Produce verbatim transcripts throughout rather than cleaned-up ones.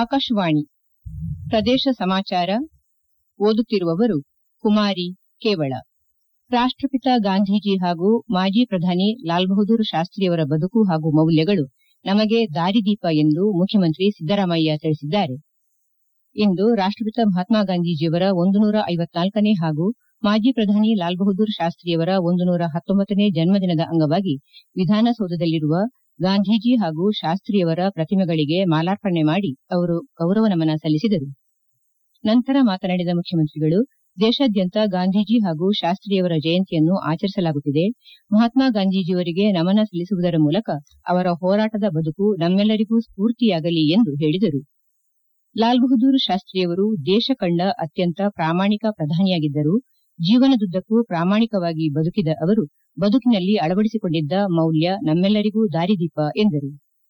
ಆಕಾಶವಾಣಿ ಪ್ರದೇಶ ಸಮಾಚಾರ ಓದುತ್ತಿರುವವರು ಕುಮಾರಿ ಕೇವಳ. ರಾಷ್ಟಪಿತ ಗಾಂಧೀಜಿ ಹಾಗೂ ಮಾಜಿ ಪ್ರಧಾನಿ ಲಾಲ್ ಬಹದ್ದೂರ್ ಶಾಸ್ತ್ರಿಯವರ ಬದುಕು ಹಾಗೂ ಮೌಲ್ಯಗಳು ನಮಗೆ ದಾರಿದೀಪ ಎಂದು ಮುಖ್ಯಮಂತ್ರಿ ಸಿದ್ದರಾಮಯ್ಯ ತಿಳಿಸಿದ್ದಾರೆ. ಇಂದು ರಾಷ್ಟಪಿತ ಮಹಾತ್ಮ ಗಾಂಧೀಜಿಯವರ ಒಂದು ನೂರ ಐವತ್ನಾಲ್ಕನೇ ಹಾಗೂ ಮಾಜಿ ಪ್ರಧಾನಿ ಲಾಲ್ ಬಹದ್ದೂರ್ ಶಾಸ್ತ್ರಿಯವರ ಒಂದು ನೂರ ಹತ್ತೊಂಬತ್ತನೇ ಜನ್ಮದಿನದ ಅಂಗವಾಗಿ ವಿಧಾನಸೌಧದಲ್ಲಿರುವ ಗಾಂಧೀಜಿ ಹಾಗೂ ಶಾಸ್ತ್ರಿಯವರ ಪ್ರತಿಮೆಗಳಿಗೆ ಮಾಲಾರ್ಪಣೆ ಮಾಡಿ ಅವರು ಗೌರವ ನಮನ ಸಲ್ಲಿಸಿದರು. ನಂತರ ಮಾತನಾಡಿದ ಮುಖ್ಯಮಂತ್ರಿಗಳು, ದೇಶಾದ್ಯಂತ ಗಾಂಧೀಜಿ ಹಾಗೂ ಶಾಸ್ತ್ರಿಯವರ ಜಯಂತಿಯನ್ನು ಆಚರಿಸಲಾಗುತ್ತಿದೆ. ಮಹಾತ್ಮ ಗಾಂಧೀಜಿಯವರಿಗೆ ನಮನ ಸಲ್ಲಿಸುವುದರ ಮೂಲಕ ಅವರ ಹೋರಾಟದ ಬದುಕು ನಮ್ಮೆಲ್ಲರಿಗೂ ಸ್ಫೂರ್ತಿಯಾಗಲಿ ಎಂದು ಹೇಳಿದರು. ಲಾಲ್ ಬಹದ್ದೂರ್ ಶಾಸ್ತ್ರಿಯವರು ದೇಶ ಕಂಡ ಅತ್ಯಂತ ಪ್ರಾಮಾಣಿಕ ಪ್ರಧಾನಿಯಾಗಿದ್ದರು. ಜೀವನದುದ್ದಕ್ಕೂ ಪ್ರಾಮಾಣಿಕವಾಗಿ ಬದುಕಿದ ಅವರು ಬದುಕಿನಲ್ಲಿ ಅಳವಡಿಸಿಕೊಂಡಿದ್ದ ಮೌಲ್ಯ ನಮ್ಮೆಲ್ಲರಿಗೂ ದಾರಿದೀಪ ಎಂದರು.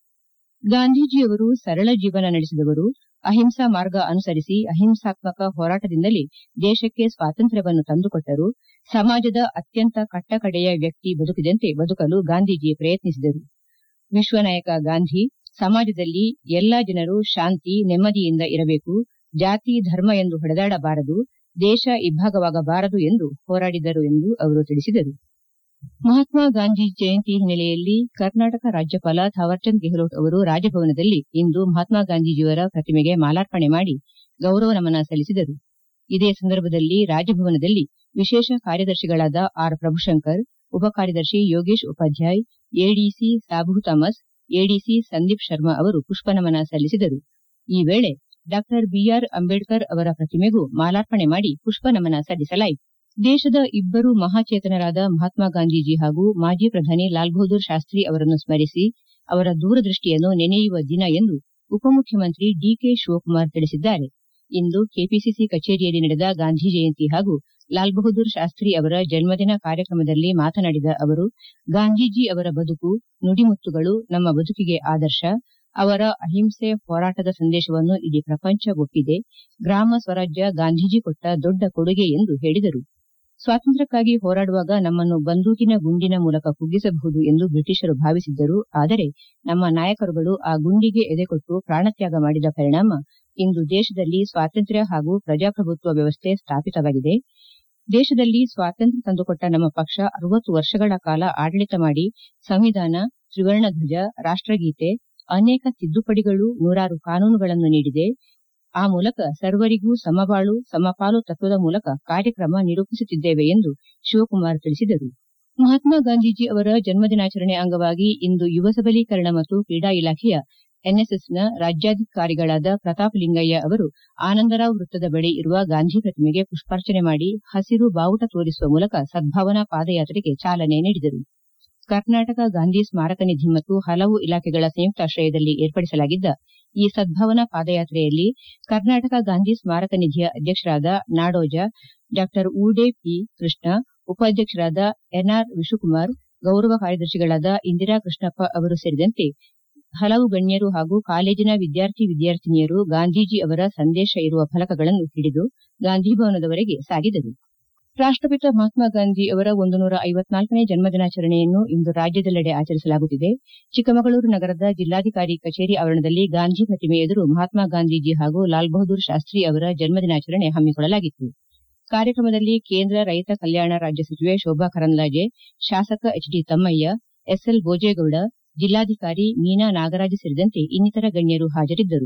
ಗಾಂಧೀಜಿಯವರು ಸರಳ ಜೀವನ ನಡೆಸಿದವರು. ಅಹಿಂಸಾ ಮಾರ್ಗ ಅನುಸರಿಸಿ ಅಹಿಂಸಾತ್ಮಕ ಹೋರಾಟದಿಂದಲೇ ದೇಶಕ್ಕೆ ಸ್ವಾತಂತ್ರ್ಯವನ್ನು ತಂದುಕೊಟ್ಟರು. ಸಮಾಜದ ಅತ್ಯಂತ ಕಟ್ಟಕಡೆಯ ವ್ಯಕ್ತಿ ಬದುಕಿದಂತೆ ಬದುಕಲು ಗಾಂಧೀಜಿ ಪ್ರಯತ್ನಿಸಿದರು. ವಿಶ್ವನಾಯಕ ಗಾಂಧಿ ಸಮಾಜದಲ್ಲಿ ಎಲ್ಲಾ ಜನರು ಶಾಂತಿ, ನೆಮ್ಮದಿಯಿಂದ ಇರಬೇಕು, ಜಾತಿ, ಧರ್ಮ ಎಂದು ಹೊಡೆದಾಡಬಾರದು, ದೇಶ ಇಬ್ಬಾಗವಾಗಬಾರದು ಎಂದು ಹೋರಾಡಿದರು ಎಂದು ಅವರು ತಿಳಿಸಿದರು. ಮಹಾತ್ಮ ಗಾಂಧಿ ಜಯಂತಿ ಹಿನ್ನೆಲೆಯಲ್ಲಿ ಕರ್ನಾಟಕ ರಾಜ್ಯಪಾಲ ಥಾವರ್ಚಂದ್ ಗೆಹ್ಲೋಟ್ ಅವರು ರಾಜಭವನದಲ್ಲಿ ಇಂದು ಮಹಾತ್ಮ ಗಾಂಧೀಜಿಯವರ ಪ್ರತಿಮೆಗೆ ಮಾಲಾರ್ಪಣೆ ಮಾಡಿ ಗೌರವ ನಮನ ಸಲ್ಲಿಸಿದರು. ಇದೇ ಸಂದರ್ಭದಲ್ಲಿ ರಾಜಭವನದಲ್ಲಿ ವಿಶೇಷ ಕಾರ್ಯದರ್ಶಿಗಳಾದ ಆರ್ ಪ್ರಭುಶಂಕರ್, ಉಪ ಕಾರ್ಯದರ್ಶಿ ಯೋಗೇಶ್ ಉಪಾಧ್ಯಾಯ್, ಎಡಿಸಿ ಸಾಬು ಥಾಮಸ್, ಎಡಿಸಿ ಸಂದೀಪ್ ಶರ್ಮಾ ಅವರು ಪುಷ್ಪನಮನ ಸಲ್ಲಿಸಿದರು. ಈ ವೇಳೆ ಡಾ ಬಿಆರ್ ಅಂಬೇಡ್ಕರ್ ಅವರ ಪ್ರತಿಮೆಗೂ ಮಾಲಾರ್ಪಣೆ ಮಾಡಿ ಪುಷ್ಪನಮನ ಸಲ್ಲಿಸಲಾಯಿತು. ದೇಶದ ಇಬ್ಬರು ಮಹಾಚೇತನರಾದ ಮಹಾತ್ಮ ಗಾಂಧೀಜಿ ಹಾಗೂ ಮಾಜಿ ಪ್ರಧಾನಿ ಲಾಲ್ ಬಹದ್ದೂರ್ ಶಾಸ್ತ್ರಿ ಅವರನ್ನು ಸ್ಮರಿಸಿ ಅವರ ದೂರದೃಷ್ಟಿಯನ್ನು ನೆನೆಯುವ ದಿನ ಎಂದು ಉಪಮುಖ್ಯಮಂತ್ರಿ ಡಿಕೆ ಶಿವಕುಮಾರ್ ತಿಳಿಸಿದ್ದಾರೆ. ಇಂದು ಕೆಪಿಸಿಸಿ ಕಚೇರಿಯಲ್ಲಿ ನಡೆದ ಗಾಂಧಿ ಜಯಂತಿ ಹಾಗೂ ಲಾಲ್ ಬಹದ್ದೂರ್ ಶಾಸ್ತ್ರಿ ಅವರ ಜನ್ಮದಿನ ಕಾರ್ಯಕ್ರಮದಲ್ಲಿ ಮಾತನಾಡಿದ ಅವರು, ಗಾಂಧೀಜಿ ಅವರ ಬದುಕು, ನುಡಿಮುತ್ತುಗಳು ನಮ್ಮ ಬದುಕಿಗೆ ಆದರ್ಶ. ಅವರ ಅಹಿಂಸೆ ಹೋರಾಟದ ಸಂದೇಶವನ್ನು ಇಡೀ ಪ್ರಪಂಚ ಒಪ್ಪಿದೆ. ಗ್ರಾಮ ಸ್ವರಾಜ್ಯ ಗಾಂಧೀಜಿ ಕೊಟ್ಟ ದೊಡ್ಡ ಕೊಡುಗೆ ಎಂದು ಹೇಳಿದರು. ಸ್ವಾತಂತ್ರ್ಯಕ್ಕಾಗಿ ಹೋರಾಡುವಾಗ ನಮ್ಮನ್ನು ಬಂದೂಕಿನ ಗುಂಡಿನ ಮೂಲಕ ಕುಗ್ಗಿಸಬಹುದು ಎಂದು ಬ್ರಿಟಿಷರು ಭಾವಿಸಿದ್ದರು. ಆದರೆ ನಮ್ಮ ನಾಯಕರುಗಳು ಆ ಗುಂಡಿಗೆ ಎದೆಕೊಟ್ಟು ಪ್ರಾಣತ್ಯಾಗ ಮಾಡಿದ ಪರಿಣಾಮ ಇಂದು ದೇಶದಲ್ಲಿ ಸ್ವಾತಂತ್ರ್ಯ ಹಾಗೂ ಪ್ರಜಾಪ್ರಭುತ್ವ ವ್ಯವಸ್ಥೆ ಸ್ಥಾಪಿತವಾಗಿದೆ. ದೇಶದಲ್ಲಿ ಸ್ವಾತಂತ್ರ್ಯ ತಂದುಕೊಟ್ಟ ನಮ್ಮ ಪಕ್ಷ ಅರವತ್ತು ವರ್ಷಗಳ ಕಾಲ ಆಡಳಿತ ಮಾಡಿ ಸಂವಿಧಾನ, ತ್ರಿವರ್ಣ ಧ್ವಜ, ರಾಷ್ಟಗೀತೆ, ಅನೇಕ ತಿದ್ದುಪಡಿಗಳು, ನೂರಾರು ಕಾನೂನುಗಳನ್ನು ನೀಡಿದೆ. ಆ ಮೂಲಕ ಸರ್ವರಿಗೂ ಸಮಬಾಳು ಸಮಪಾಲು ತತ್ವದ ಮೂಲಕ ಕಾರ್ಯಕ್ರಮ ನಿರೂಪಿಸುತ್ತಿದ್ದೇವೆ ಎಂದು ಶಿವಕುಮಾರ್ ತಿಳಿಸಿದರು. ಮಹಾತ್ಮ ಗಾಂಧೀಜಿ ಅವರ ಜನ್ಮದಿನಾಚರಣೆ ಅಂಗವಾಗಿ ಇಂದು ಯುವ ಸಬಲೀಕರಣ ಮತ್ತು ಕ್ರೀಡಾ ಇಲಾಖೆಯ ಎನ್ಎಸ್ಎಸ್ನ ರಾಜ್ಯಾಧಿಕಾರಿಗಳಾದ ಪ್ರತಾಪ್ ಲಿಂಗಯ್ಯ ಅವರು ಆನಂದರಾವ್ ವೃತ್ತದ ಬಳಿ ಇರುವ ಗಾಂಧಿ ಪ್ರತಿಮೆಗೆ ಪುಷ್ಪಾರ್ಚನೆ ಮಾಡಿ ಹಸಿರು ಬಾವುಟ ತೋರಿಸುವ ಮೂಲಕ ಸದ್ಭಾವನಾ ಪಾದಯಾತ್ರೆಗೆ ಚಾಲನೆ ನೀಡಿದರು. ಕರ್ನಾಟಕ ಗಾಂಧಿ ಸ್ಮಾರಕ ನಿಧಿ ಮತ್ತು ಹಲವು ಇಲಾಖೆಗಳ ಸಂಯುಕ್ತಾಶ್ರಯದಲ್ಲಿ ಏರ್ಪಡಿಸಲಾಗಿದ್ದ ಈ ಸದ್ಭಾವನಾ ಪಾದಯಾತ್ರೆಯಲ್ಲಿ ಕರ್ನಾಟಕ ಗಾಂಧಿ ಸ್ಮಾರಕ ನಿಧಿಯ ಅಧ್ಯಕ್ಷರಾದ ನಾಡೋಜ ಡಾ ಊಡೆ ಪಿ ಕೃಷ್ಣ, ಉಪಾಧ್ಯಕ್ಷರಾದ ಎನ್ಆರ್ ವಿಶುಕುಮಾರ್, ಗೌರವ ಕಾರ್ಯದರ್ಶಿಗಳಾದ ಇಂದಿರಾ ಕೃಷ್ಣಪ್ಪ ಅವರು ಸೇರಿದಂತೆ ಹಲವು ಗಣ್ಯರು ಹಾಗೂ ಕಾಲೇಜಿನ ವಿದ್ಯಾರ್ಥಿ ವಿದ್ಯಾರ್ಥಿನಿಯರು ಗಾಂಧೀಜಿ ಅವರ ಸಂದೇಶ ಇರುವ ಫಲಕಗಳನ್ನು ಹಿಡಿದು ಗಾಂಧಿಭವನದವರೆಗೆ ಸಾಗಿದರು. ರಾಷ್ಟಪಿತ ಮಹಾತ್ಮ ಗಾಂಧಿ ಅವರ ಒಂದು ನೂರ ಐವತ್ನಾಲ್ಕನೇ ಜನ್ಮದಿನಾಚರಣೆಯನ್ನು ಇಂದು ರಾಜ್ಯದೆಲ್ಲೆಡೆ ಆಚರಿಸಲಾಗುತ್ತಿದೆ. ಚಿಕ್ಕಮಗಳೂರು ನಗರದ ಜಿಲ್ಲಾಧಿಕಾರಿ ಕಚೇರಿ ಆವರಣದಲ್ಲಿ ಗಾಂಧಿ ಪ್ರತಿಮೆ ಎದುರು ಮಹಾತ್ಮ ಗಾಂಧೀಜಿ ಹಾಗೂ ಲಾಲ್ ಬಹದ್ದೂರ್ ಶಾಸ್ತ್ರಿ ಅವರ ಜನ್ಮದಿನಾಚರಣೆ ಹಮ್ಮಿಕೊಳ್ಳಲಾಗಿತ್ತು. ಕಾರ್ಯಕ್ರಮದಲ್ಲಿ ಕೇಂದ್ರ ರೈತ ಕಲ್ಯಾಣ ರಾಜ್ಯ ಸಚಿವೆ ಶೋಭಾ ಕರಂದ್ಲಾಜೆ, ಶಾಸಕ H D Thammaiah, SL Bhojegowda, ಜಿಲ್ಲಾಧಿಕಾರಿ ಮೀನಾ ನಾಗರಾಜ್ ಸೇರಿದಂತೆ ಇನ್ನಿತರ ಗಣ್ಯರು ಹಾಜರಿದ್ದರು.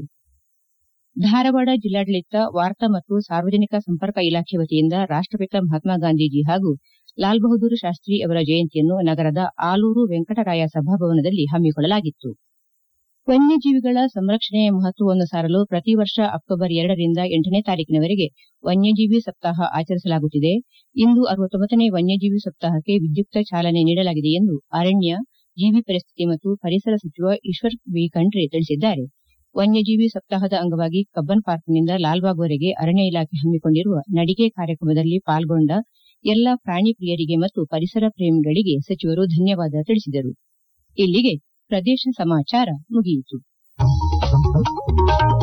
ಧಾರವಾಡ ಜಿಲ್ಲಾಡಳಿತ ವಾರ್ತಾ ಮತ್ತು ಸಾರ್ವಜನಿಕ ಸಂಪರ್ಕ ಇಲಾಖೆ ವತಿಯಿಂದ ರಾಷ್ಟಪಿತ ಮಹಾತ್ಮ ಗಾಂಧೀಜಿ ಹಾಗೂ ಲಾಲ್ ಬಹದ್ದೂರ್ ಶಾಸ್ತ್ರಿ ಅವರ ಜಯಂತಿಯನ್ನು ನಗರದ ಆಲೂರು ವೆಂಕಟರಾಯ ಸಭಾಭವನದಲ್ಲಿ ಹಮ್ಮಿಕೊಳ್ಳಲಾಗಿತ್ತು. ವನ್ಯಜೀವಿಗಳ ಸಂರಕ್ಷಣೆಯ ಮಹತ್ವವನ್ನು ಸಾರಲು ಪ್ರತಿ ವರ್ಷ ಅಕ್ಟೋಬರ್ ಎರಡರಿಂದ ಎಂಟನೇ ತಾರೀಕಿನವರೆಗೆ ವನ್ಯಜೀವಿ ಸಪ್ತಾಹ ಆಚರಿಸಲಾಗುತ್ತಿದೆ. ಇಂದು ಅರವತ್ತೊಂಬತ್ತನೇ ವನ್ಯಜೀವಿ ಸಪ್ತಾಹಕ್ಕೆ ವಿದ್ಯುಕ್ತ ಚಾಲನೆ ನೀಡಲಾಗಿದೆ ಎಂದು ಅರಣ್ಯ, ಜೀವಿ ಪರಿಸ್ಥಿತಿ ಮತ್ತು ಪರಿಸರ ಸಚಿವ ಈಶ್ವರ್ ಬಿ ಖಂಡ್ರೆ ತಿಳಿಸಿದ್ದಾರೆ. ವನ್ಯಜೀವಿ ಸಪ್ತಾಹದ ಅಂಗವಾಗಿ ಕಬ್ಬನ್ ಪಾರ್ಕ್ನಿಂದ ಲಾಲ್ಬಾಗ್ವರೆಗೆ ಅರಣ್ಯ ಇಲಾಖೆ ಹಮ್ಮಿಕೊಂಡಿರುವ ನಡಿಗೆ ಕಾರ್ಯಕ್ರಮದಲ್ಲಿ ಪಾಲ್ಗೊಂಡ ಎಲ್ಲ ಪ್ರಾಣಿ ಪ್ರಿಯರಿಗೆ ಮತ್ತು ಪರಿಸರ ಪ್ರೇಮಿಗಳಿಗೆ ಸಚಿವರು ಧನ್ಯವಾದ ತಿಳಿಸಿದರು. ಇಲ್ಲಿಗೆ ಪ್ರದೇಶ ಸಮಾಚಾರ ಮುಗಿಯಿತು.